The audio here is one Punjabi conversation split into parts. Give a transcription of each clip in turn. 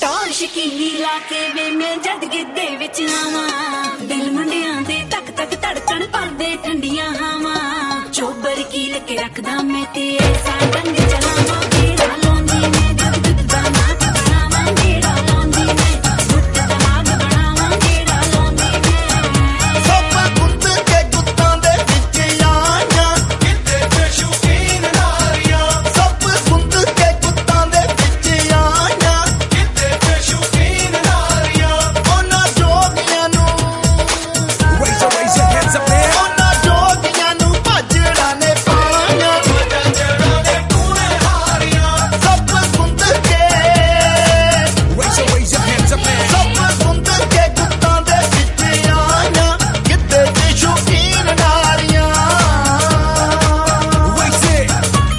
ਟੌਰ ਸ਼ਕੀਨੀ ਲਾ ਕੇ ਵੇ ਮੈਂ ਜਦ ਗਿੱਧੇ ਵਿੱਚ ਆਵਾਂ ਦਿਲ ਮੁੰਡਿਆਂ ਦੇ ਤੱਕ ਤੱਕ ਧੜਕਣ ਭਰਦੇ ਠੰਡੀਆਂ ਹਵਾਂ ਚੋਬਰ ਕੀ ਲੱਕੇ ਰੱਖਦਾ ਮੈਂ ਤੇ ਐਸਾ ਡੰਗ ਚਲਾਵਾਂ ਤੇਰਾ ਲਾਉਂਦੀ ਮੈਂ ਜਦ ਦੁੱਧ ਦਾ ਨਾਚ ਬਣਾਵਾਂ ਜਿਹੜਾ ਲਾਉਂਦੀ ਮੈਂ ਦੁੱਧ ਦਾ ਨਾਚ ਬਣਾਵਾਂ ਜਿਹੜਾ ਲਾਉਂਦੀ ਮੈਂ ਸਭ ਗੁੱਤ ਕੇ ਗੁੱਤਾਂ ਦੇ ਵਿੱਚ ਆਈਆਂ ਕਿਤੇ ਤੇ ਸ਼ੌਕੀਨ ਨਾਰੀਆਂ ਸਭ ਗੁੱਤ ਕੇ ਗੁੱਤਾਂ ਦੇ ਵਿੱਚ ਆਈਆਂ ਕਿਤੇ ਤੇ ਸ਼ੌਕੀਨ ਨਾਰੀਆਂ ਉਹਨਾਂ ਜੋਗੀਆਂ ਨੂੰ raise your hands up man ਉਹਨਾਂ ਜੋਗੀਆਂ ਨੂੰ ਭਾਜੜਾਂ ਨੇ ਪਾਈਆਂ ਭਾਜੜਾਂ ਦੇ ਟੂਣੇ ਹਾਰੀਆਂ ਸਭ ਗੁੱਤ ਕੇ raise your hands up man ਸਭ ਗੁੱਤ ਕੇ ਗੁੱਤਾਂ ਦੇ ਵਿੱਚ ਆਈਆਂ ਕਿਤੇ ਤੇ ਸ਼ੌਕੀਨ ਨਾਰੀਆਂ raise it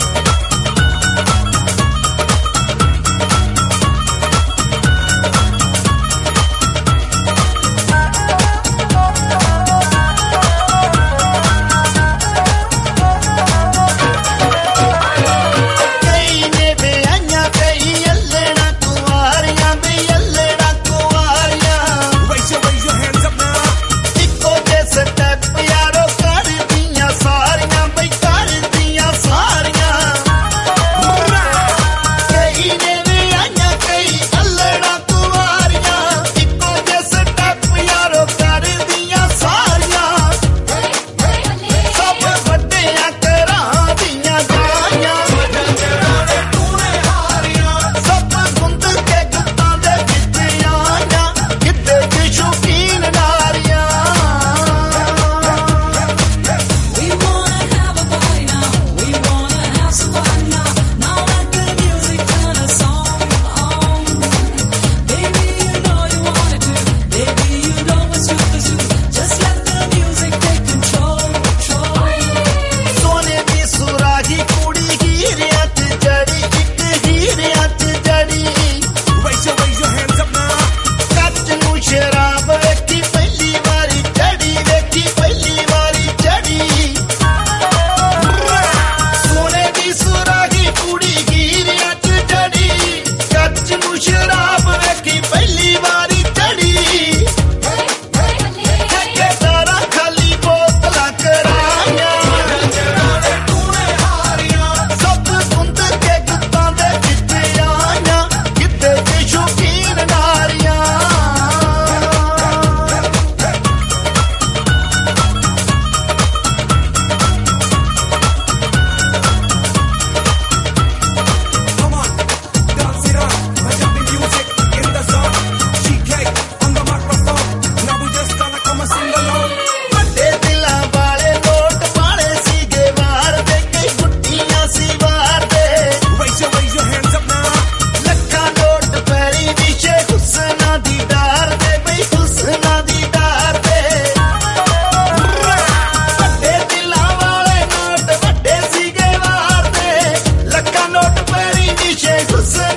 ਕਈ ਨੇ ਵਿਆਹੀਆਂ ਕਈ ਅੱਲੜਾਂ ਕੁਆਰੀਆਂ ਬਈ ਅੱਲੜਾਂ ਕੁਆਰੀਆਂ raise your hands up now ਇੱਕੋ ਜਿਹੇ ਸਟੈਪ ਯਾਰੋ ਕਰਦੀਆਂ ਸਾਰੀਆਂ ਬਈ ਕਰਦੀਆਂ ਸਾਰੀਆਂ ਕਈ ਨੇ ਵਿਆਹੀਆਂ ਕਈ ਅੱਲੜਾਂ ਕੁਆਰੀਆਂ ਇੱਕੋ ਜਿਹੇ ਸਟੈਪ ਯਾਰੋ ਕਰਦੀਆਂ ਸਾਰੀਆਂ ਸਭ ਵੱਡਿਆਂ ਘਰਾਂ ਦੀਆਂ ਜਾਈਆਂ ਸਭ ਗੁੰਦ ਕੇ ਗੁੱਤਾਂ ਦੇ ਵਿੱਚ ਆਈਆਂ ਕਿਤੇ ਤੇ ਸ਼ੌਕੀਨ ਨਾਰੀਆਂ We wanna have a party now. We wanna have some fun now. Now let the music turn us on. Baby, you know you want it to. Baby, you know it's true. Just let the music take control. ਸੋਨੇ ਦੀ ਸੁਰਾਹੀ ਕੁੜੀ ਹੀਰਿਆਂ 'ਚ ਜੜੀ ਇੱਕ ਹੀਰਿਆਂ 'ਚ ਜੜੀ raise your hands up now ਕੱਚ ਨੂੰ ਸ਼ਰਾਬ ਵੇਖੀ ਪਹਿਲੀ ਵਾਰੀ ਚੜੀ ਵੇਖੀ ਪਹਿਲੀ ਵਾਰੀ ਚੜੀ ਸੋਨੇ ਦੀ ਸੁਰਾਹੀ ਕੁੜੀ ਹੀਰਿਆਂ 'ਚ ਜੜੀ ਕੱਚ ਨੂੰ ਸ਼ਰਾਬ ਵੇਖੀ ਪਹਿਲੀ ਵਾਰੀ ਚੜੀ ਠੇਕੇਦਾਰਾਂ ਖਾਲੀ ਬੋਤਲਾਂ ਕਰਾਈਆਂ ਸਭ ਗੁੰਦ ਕੇ ਗੁੱਤਾਂ ਦੇ ਵਿੱਚ ਆਈਆਂ ਕਿਤੇ ਤੇ ਸ਼ੌਕੀਨ ਨਾਰੀਆਂ come on dance it up Punjabi music in the zone GK on the microphone now we just gonna come and sing along ਵੱਡੇ ਦਿਲਾਂ ਵਾਲੇ ਲੋਟ ਵਾਲੇ ਸੀਗੇ ਵਾਰਦੇ ਕਈ ਗੁੱਟੀਆਂ ਸੀ ਵਾਰਦੇ raise your hands up now ਲੱਖਾਂ ਨੋਟ ਪੈਰੀ ਵਿਸ਼ੇ ਹੁਸਨਾਂ ਦੀ ਡਾਰ ਦੇ ਬਈ ਹੁਸਨਾਂ ਦੀ ਡਾਰ ਦੇ ਵੱਡੇ ਦਿਲਾਂ ਵਾਲੇ ਨੋਟ ਵੱਡੇ ਸੀਗੇ ਵਾਰਦੇ ਲੱਖਾਂ ਨੋਟ ਪੈਰੀ ਵਿਸ਼ੇ ਹੁਸਨਾਂ